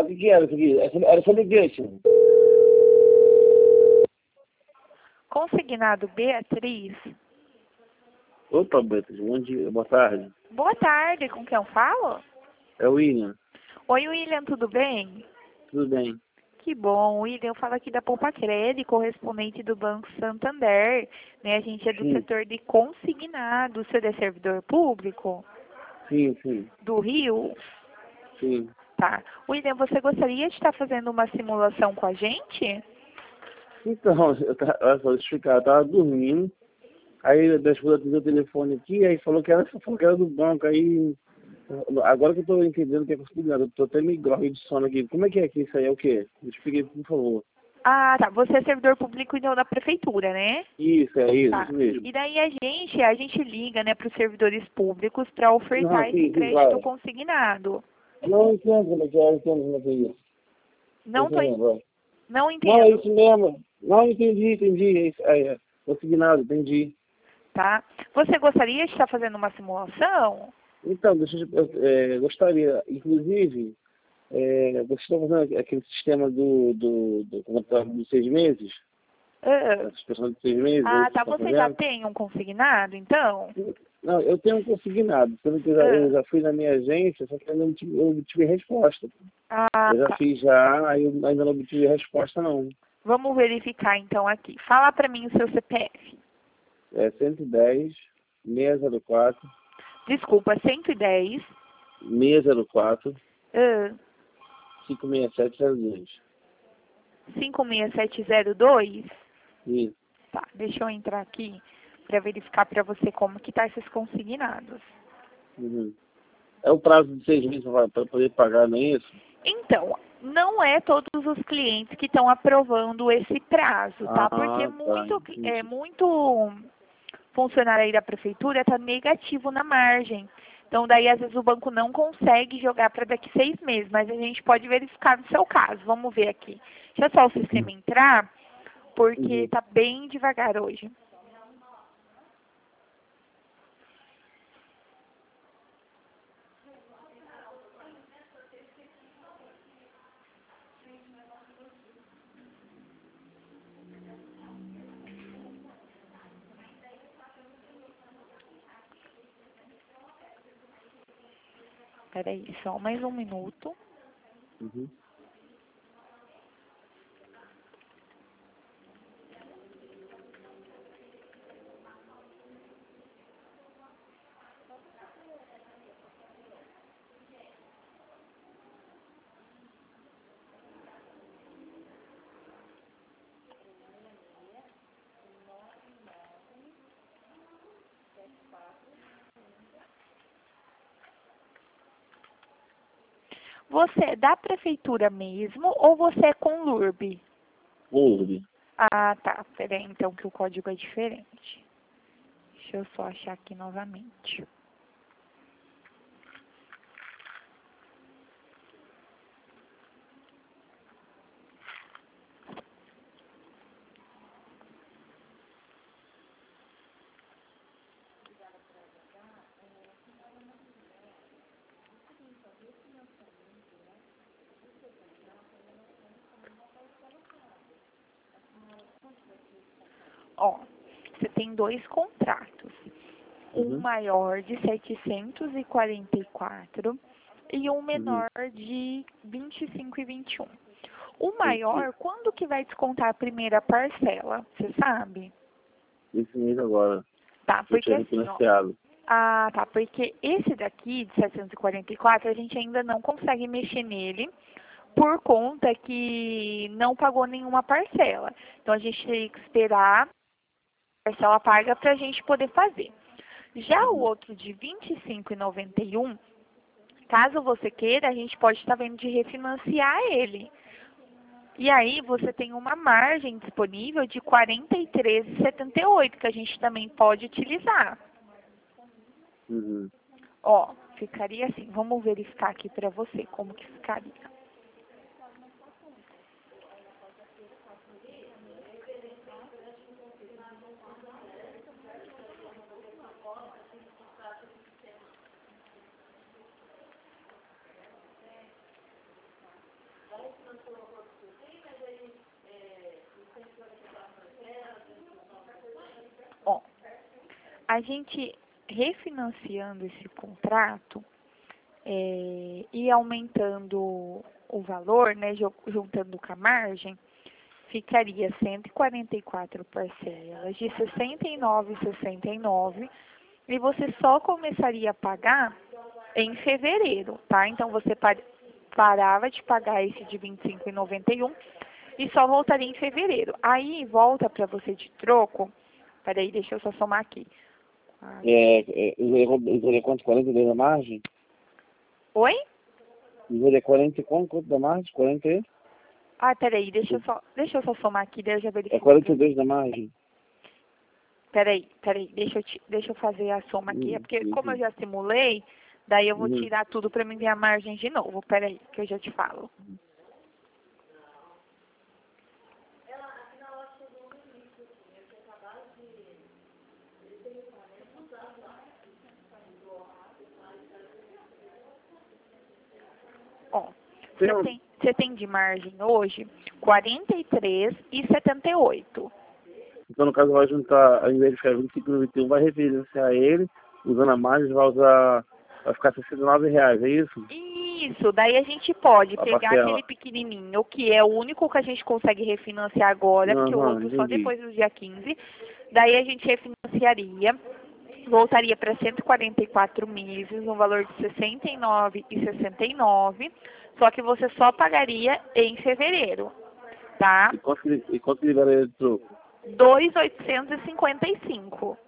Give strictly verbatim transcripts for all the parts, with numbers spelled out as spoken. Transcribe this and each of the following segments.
o que, que era isso aqui? Era era sobre o quê, tio? Consignado Beatriz. Opa, Beatriz, bom dia, boa tarde. Boa tarde, com quem eu falo? É o William, Oi, William, tudo bem? tudo bem? Que bom, William, eu falo aqui da Poupa Cred, correspondente do Banco Santander, né? A gente é do Sim, setor de consignado, você é servidor público sim, sim, do Rio? sim. Tá. William, você gostaria de estar fazendo uma simulação com a gente? Então, eu tava, olha só, deixa eu explicar, eu tava dormindo, aí a esposa atendeu o telefone aqui, aí falou que era, falou que era do banco, aí agora que eu tô entendendo o que é consignado, eu tô até meio grogue de sono aqui. Como é que é que isso aí é o quê? Me explique, por favor. Ah, tá. Você é servidor público então da prefeitura, né? Isso, é isso, Tá. isso mesmo. E daí a gente, a gente liga, né, para os servidores públicos para Não, ofertar esse sim, sim, crédito claro. consignado. Não entendo como é que é, não entendo como é que é isso. Tô Não tô, en- entendendo agora. não Não, é entendo, isso mesmo. Não, entendi, entendi. É isso, é, é. Consignado, entendi. tá? Você gostaria de estar fazendo uma simulação? Então, deixa eu, eu é, gostaria, inclusive, é, vocês estão fazendo aquele sistema do, do, do, contrato dos seis meses? Ah, A suspensão de seis meses, é isso ah, que tá. vocês estão Você já fazendo? tem um consignado, então? Não, eu tenho um consignado, sendo que eu já, Ah, eu já fui na minha agência, só que ainda não tive, eu não tive resposta. ah, Eu já tá. fiz já, aí eu ainda não obtive resposta não. Vamos verificar então aqui. Fala para mim o seu C P F. É cento e dez, seiscentos e quatro, Desculpa, cento e dez. seiscentos e quatro, Ah, cinco seis sete zero dois. cinco seis sete zero dois. Isso. Tá, deixa eu entrar aqui para verificar para você como que tá esses consignados. Uhum. É o prazo de seis meses para poder pagar, não é isso? Então, não é todos os clientes que estão aprovando esse prazo, tá? Porque Ah, tá. muito, é, Entendi. muito funcionário aí da prefeitura está negativo na margem. Então, daí, às vezes, o banco não consegue jogar para daqui seis meses, mas a gente pode verificar no seu caso. Vamos ver aqui. Deixa só o sistema entrar, porque Uhum. está bem devagar hoje. Peraí, só mais um minuto. Uhum. Você é da prefeitura mesmo ou você é com L U R B? Urbe. Ah, tá. Peraí, então, que o código é diferente. Deixa eu só achar aqui novamente. Ó, você tem dois contratos. Um Uhum. maior de setecentos e quarenta e quatro e um Uhum. menor de vinte e cinco e vinte e um. O Entendi. maior, quando que vai descontar a primeira parcela? Você sabe? Esse mês agora. Tá, Eu porque tinha assim, ó. refinanciado. Ah, tá, porque esse daqui, de setecentos e quarenta e quatro, a gente ainda não consegue mexer nele, por conta que não pagou nenhuma parcela. Então, a gente teria que esperar a parcela paga para a gente poder fazer. Já o Uhum. outro de vinte e cinco e noventa e um, caso você queira, a gente pode estar vendo de refinanciar ele. E aí você tem uma margem disponível de quarenta e três e setenta e oito, que a gente também pode utilizar. Uhum. Ó, ficaria assim, vamos verificar aqui para você como que ficaria. a gente refinanciando esse contrato é, e aumentando o valor, né, juntando com a margem, ficaria cento e quarenta e quatro parcelas de sessenta e nove reais e sessenta e nove centavos e você só começaria a pagar em fevereiro, tá? Então você parava de pagar esse de vinte e cinco reais e noventa e um centavos e só voltaria em fevereiro. Aí volta para você de troco. Peraí, deixa eu só somar aqui. É, é, usaria quanto? quarenta e dois da margem? Oi? Usaria quarenta e quanto? Quanto da margem? quarenta e? Ah, peraí, deixa eu só, deixa eu só somar aqui, daí eu já verifico. É quarenta e dois da margem? Peraí, peraí, deixa eu, te, deixa eu fazer a soma aqui. É porque Uhum. como eu já simulei, daí eu vou Uhum. tirar tudo para mim ver a margem de novo. Peraí, que eu já te falo. Ó, você Tem- tem, você tem de margem hoje quarenta e três reais e setenta e oito. Então, no caso, vai juntar, ao invés de ficar vinte e cinco e noventa e um, vai referenciar ele, usando a margem, vai usar, vai ficar sessenta e nove reais, é isso? Isso, daí a gente pode A pegar parcela. aquele pequenininho, que é o único que a gente consegue refinanciar agora, porque o Aham, outro só entendi. depois do dia quinze. Daí a gente refinanciaria, voltaria para cento e quarenta e quatro meses, um valor de sessenta e nove reais e sessenta e nove centavos, só que você só pagaria em fevereiro, tá? E quanto, que- e quanto que liberaria de troco? dois mil oitocentos e cinquenta e cinco.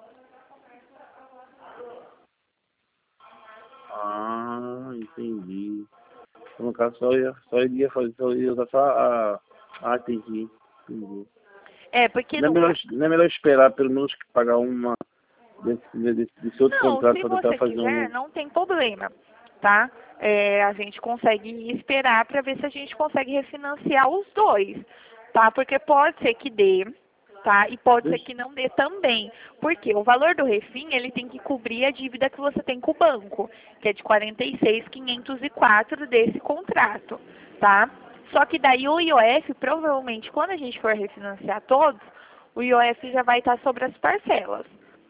Ah, entendi. Então, no caso, só, ia, só iria fazer, só ia usar só a... Ah, entendi. Entendi. É, porque Não é no melhor, não é melhor esperar, pelo menos, que pagar uma desse, desse, desse outro Não, contrato se para tentar você fazer quiser, um... não tem problema, tá? É, a gente consegue esperar para ver se a gente consegue refinanciar os dois, tá? Porque pode ser que dê, tá? E pode ser Deixa, que não dê também. Porque o valor do refim, ele tem que cobrir a dívida que você tem com o banco, que é de quarenta e seis mil quinhentos e quatro desse contrato, tá? Só que daí o I O F, provavelmente, quando a gente for refinanciar todos, o I O F já vai estar sobre as parcelas.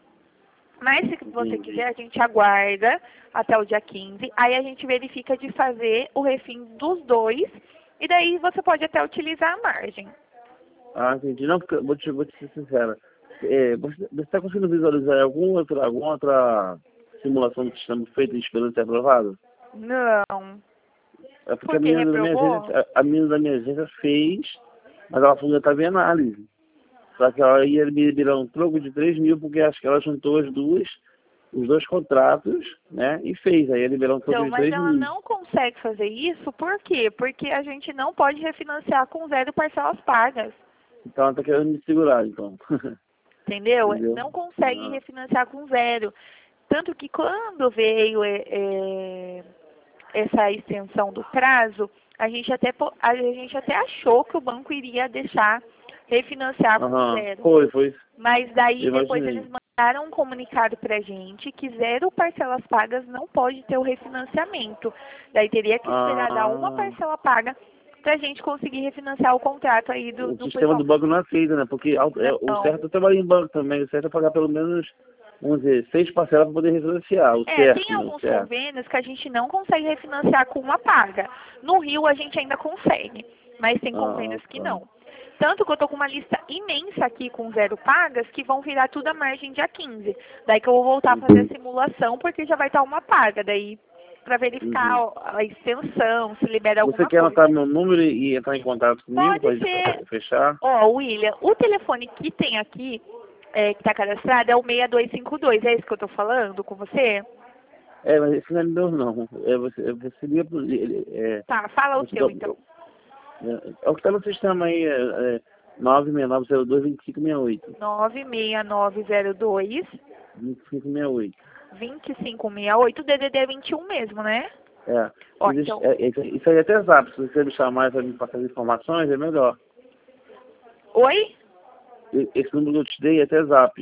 Mas se você entendi. quiser, a gente aguarda até o dia quinze, aí a gente verifica de fazer o refim dos dois, e daí você pode até utilizar a margem. Ah, entendi. Não, porque, vou te, vou te ser sincera. É, você está conseguindo visualizar alguma outra, alguma outra simulação do sistema feita esperando ser aprovado? Não. É porque a Porque menina da minha reprovou? agência, a, a menina da minha agência fez, mas ela falou que estava em análise. Só que ela ia me liberar um troco de três mil, porque acho que ela juntou as duas, os dois contratos, né? E fez. Aí ia liberar um troco Então, de mas três ela mil. não consegue fazer isso, por quê? Porque a gente não pode refinanciar com zero parcelas pagas. Então ela tá querendo me segurar, então. Entendeu? Entendeu? Não consegue Ah, refinanciar com zero. Tanto que quando veio é, é, essa extensão do prazo, a gente, até, po- a gente até achou que o banco iria deixar refinanciar com aham. zero. Foi, foi. Mas daí Eu depois eles imaginei. mandaram um comunicado pra gente que zero parcelas pagas não pode ter o refinanciamento. Daí teria que esperar dar uma Ah, parcela paga pra gente conseguir refinanciar o contrato aí do, o do sistema do pessoal. banco não aceita, né? Porque ao- é, o Não. certo é trabalhar em banco também. O certo é pagar pelo menos, vamos dizer, seis parcelas para poder refinanciar. O É, tem certo, né? O alguns certo. convênios que a gente não consegue refinanciar com uma paga. No Rio a gente ainda consegue, mas tem Ah, convênios que tá. não. Tanto que eu tô com uma lista imensa aqui com zero pagas que vão virar tudo a margem dia quinze. Daí que eu vou voltar a fazer a Uhum. simulação porque já vai estar uma paga. Daí para verificar Uhum. ó, a extensão, se libera Você alguma quer coisa. anotar meu número e entrar em contato comigo para Pode a ser, gente fechar? ó, William, o telefone que tem aqui, é, que está cadastrado, é o seis dois cinco dois. É isso que eu tô falando com você? É, mas esse não é meu não. É, você, você liga pro... ele- É, Tá, fala o você seu dá- então. é, é o que está no sistema aí, é, é nove seis nove zero dois dois cinco seis oito. nove seis nove zero dois, vinte e cinco sessenta e oito. dois cinco seis oito, D D D vinte e um mesmo, né? É. Ó, Existe, então, é, é, isso aí é até zap. Se você me chamar para me passar as informações, é melhor. oi? E- Esse número que eu te dei é até zap.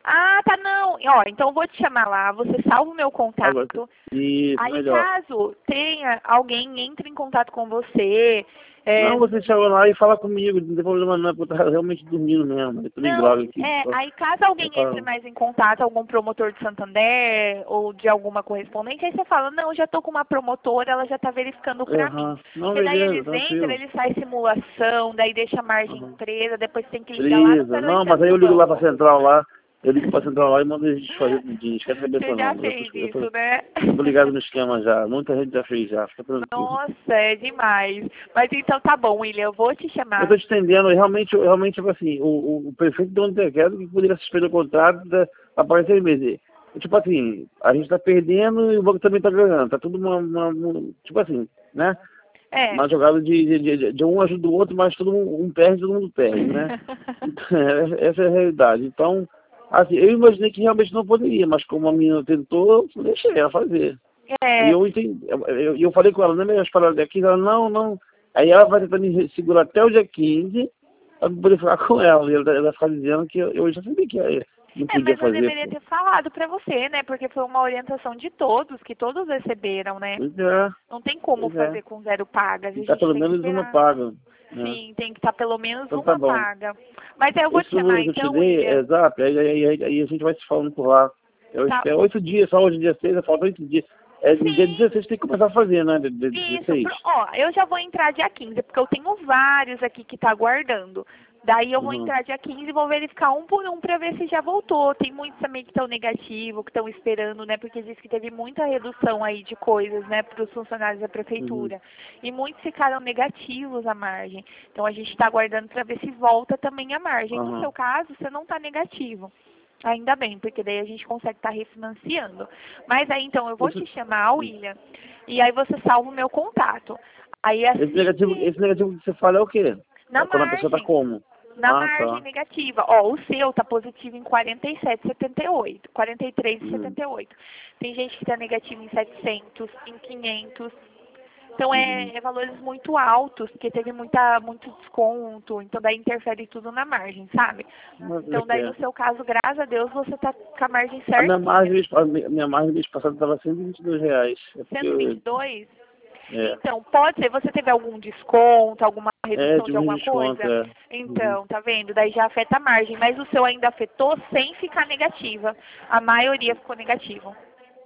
Ah, tá, não. Ó, então eu vou te chamar lá, você salva o meu contato. Agora, isso, Aí, melhor. caso tenha alguém entre em contato com você... É... Não, você chega lá e fala comigo, não tem problema não, porque eu tava realmente dormindo mesmo. Eu tô meio Não, grave aqui. é, Só... aí caso alguém falo... entre mais em contato, algum promotor de Santander ou de alguma correspondente, aí você fala, não, já tô com uma promotora, ela já tá verificando pra Uhum. mim. Não, Porque daí beleza, eles tranquilo. entram, eles fazem simulação, daí deixa a margem Uhum. presa, depois tem que ligar lá no Beleza. zero Não, mas oitocentos aí eu do ligo lá pra banco. central lá, eu ligo pra central lá e mando a gente fazer tudinho, esquece a cabeça Você já não. Eu fez tô, eu, tô, isso, né? eu tô ligado no esquema já, muita gente já fez já, fica tranquilo. Nossa, é demais. Mas então tá bom, William, eu vou te Eu chamar. tô te entendendo, realmente, eu- realmente, tipo assim, o, o, o prefeito de onde quero que poderia suspender o contrato da, após seis meses. Tipo assim, a gente tá perdendo e o banco também tá ganhando, tá tudo uma, uma, uma- tipo assim, né? É. Uma jogada de, de, de, de um ajuda o outro, mas todo mundo, um perde, todo mundo perde, né? Então, essa é a realidade. Então, assim, eu imaginei que realmente não poderia, mas como a menina tentou, eu deixei ela fazer. E É. eu entendi, eu, eu, eu falei com ela, não é melhor esperar daqui? Ela, não, não. Aí ela vai tentar me segurar até o dia quinze para poder falar com ela. E ela, ela vai ficar dizendo que eu, eu já sabia que ela não É, podia mas eu fazer, deveria pô. ter falado pra você, né? Porque foi uma orientação de todos, que todos receberam, né? Pois é, Não tem como pois é. fazer com zero pagas, a E tá gente pelo tem que menos uma esperar. paga, né? Sim, tem que estar pelo menos Então tá uma bom. paga. Mas aí eu vou te Esse número chamar que eu te então, dei é William. exato, aí, aí, aí, aí a gente vai se falando por lá. Eu Tá. espero oito dias, só hoje é dia seis, falta oito dias. É, no dia Sim, dezesseis tem que começar a fazer, né? Dia isso. dezesseis. pro- Ó, eu já vou entrar dia quinze, porque eu tenho vários aqui que tá aguardando. Daí eu vou Uhum. entrar dia quinze e vou verificar um por um para ver se já voltou. Tem muitos também que estão negativos, que estão esperando, né? Porque diz que teve muita redução aí de coisas, né, para os funcionários da Uhum. prefeitura. E muitos ficaram negativos a margem. Então a gente está aguardando para ver se volta também a margem. No Uhum. seu caso, você não está negativo. Ainda bem, porque daí a gente consegue estar refinanciando. Mas aí então eu vou Esse, te chamar, William, e aí você salva o meu contato. Aí esse, assim negativo, que esse negativo que você fala é o quê? na É quando a pessoa tá margem, como? na Ah, margem tá. negativa. Ó, o seu tá positivo em quarenta e sete vírgula setenta e oito, quarenta e três vírgula Uhum. setenta e oito. Tem gente que tá negativo em setecentos, em quinhentos. Então Uhum. é, é valores muito altos, porque teve muita, muito desconto, então daí interfere tudo na margem, sabe? Mas é Então que daí é. no seu caso, graças a Deus, você tá com a margem A minha certinha. margem, a minha minha margem mês passado estava cento e vinte e dois reais. É porque cento e vinte eu, e dois? é, Então, pode ser, você teve algum desconto, alguma é, redução de tive um alguma desconto, coisa? é. Uhum. Então, tá vendo? Daí já afeta a margem, mas o seu ainda afetou sem ficar negativa. A maioria ficou negativo.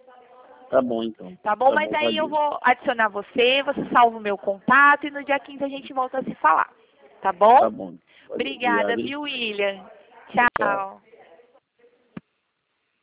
Tá bom então. Tá bom? Tá Mas bom, aí eu valeu. vou adicionar você, você salva o meu contato e no dia quinze a gente volta a se falar. Tá bom? Tá bom. Valeu. Obrigada, Obrigado, hein? viu, William? Tchau, tchau. Tchau.